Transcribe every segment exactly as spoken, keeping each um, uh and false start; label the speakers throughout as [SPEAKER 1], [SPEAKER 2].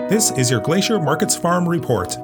[SPEAKER 1] This is your Glacier Markets Farm Report.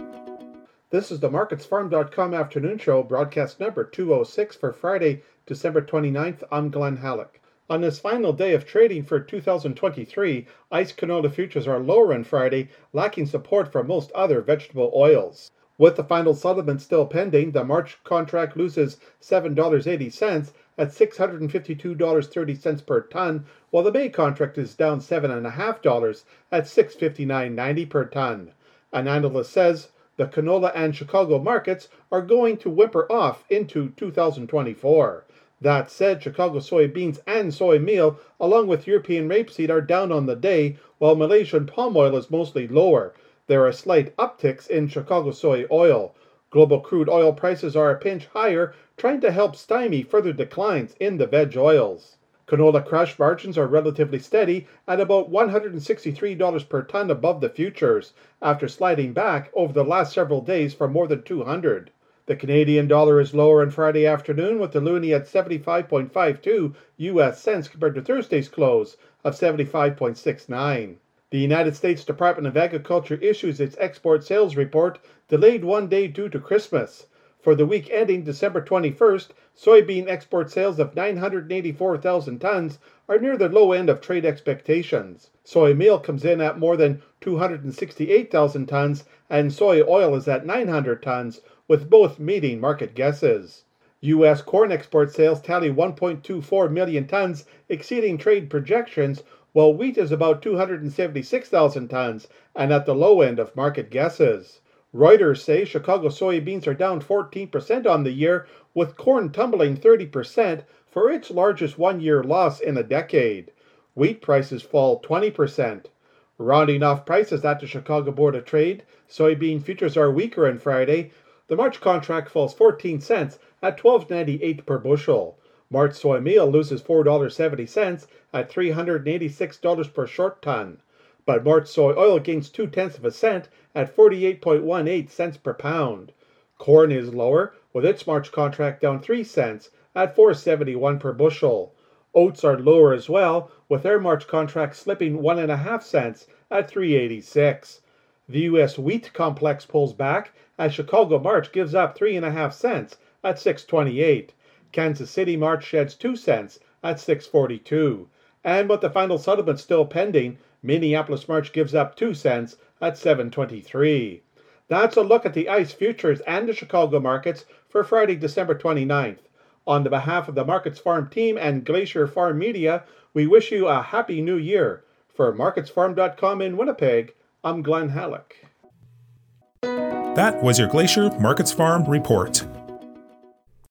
[SPEAKER 2] This is the markets farm dot com afternoon show, broadcast number two oh six for Friday, December twenty-ninth. I'm Glenn Halleck. On this final day of trading for two thousand twenty-three, ICE canola futures are lower on Friday, lacking support from most other vegetable oils. With the final settlement still pending, the March contract loses seven dollars and eighty cents at six hundred fifty-two dollars and thirty cents per ton, while the May contract is down seven point five dollars at six hundred fifty-nine dollars and ninety cents per ton. An analyst says the canola and Chicago markets are going to whimper off into two thousand twenty-four. That said, Chicago soybeans and soy meal, along with European rapeseed, are down on the day, while Malaysian palm oil is mostly lower. There are slight upticks in Chicago soy oil. Global crude oil prices are a pinch higher, trying to help stymie further declines in the veg oils. Canola crush margins are relatively steady at about one hundred sixty-three dollars per ton above the futures, after sliding back over the last several days for more than two hundred dollars. The Canadian dollar is lower on Friday afternoon, with the loonie at seventy-five point five two U S cents compared to Thursday's close of seventy-five point six nine. The United States Department of Agriculture issues its export sales report, delayed one day due to Christmas. For the week ending December twenty-first, soybean export sales of nine hundred eighty-four thousand tons are near the low end of trade expectations. Soy meal comes in at more than two hundred sixty-eight thousand tons, and soy oil is at nine hundred tons, with both meeting market guesses. U S corn export sales tally one point two four million tons, exceeding trade projections, while wheat is about two hundred seventy-six thousand tons and at the low end of market guesses. Reuters say Chicago soybeans are down fourteen percent on the year, with corn tumbling thirty percent for its largest one-year loss in a decade. Wheat prices fall twenty percent. Rounding off prices at the Chicago Board of Trade, soybean futures are weaker on Friday. The March contract falls fourteen cents at twelve ninety-eight per bushel. March soy meal loses four dollars and seventy cents at three hundred eighty-six dollars per short ton. But March soy oil gains two-tenths of a cent at forty-eight point one eight cents per pound. Corn is lower, with its March contract down three cents at four seventy-one per bushel. Oats are lower as well, with their March contract slipping one point five cents at three eighty-six. The U S wheat complex pulls back as Chicago March gives up three point five cents at six twenty-eight. Kansas City March sheds two cents at six forty-two. And with the final settlement still pending, Minneapolis March gives up two cents at seven twenty-three. That's a look at the ICE futures and the Chicago markets for Friday, December twenty-ninth. On the behalf of the Markets Farm team and Glacier Farm Media, we wish you a happy new year. For markets farm dot com in Winnipeg, I'm Glenn Halleck.
[SPEAKER 1] That was your Glacier Markets Farm Report.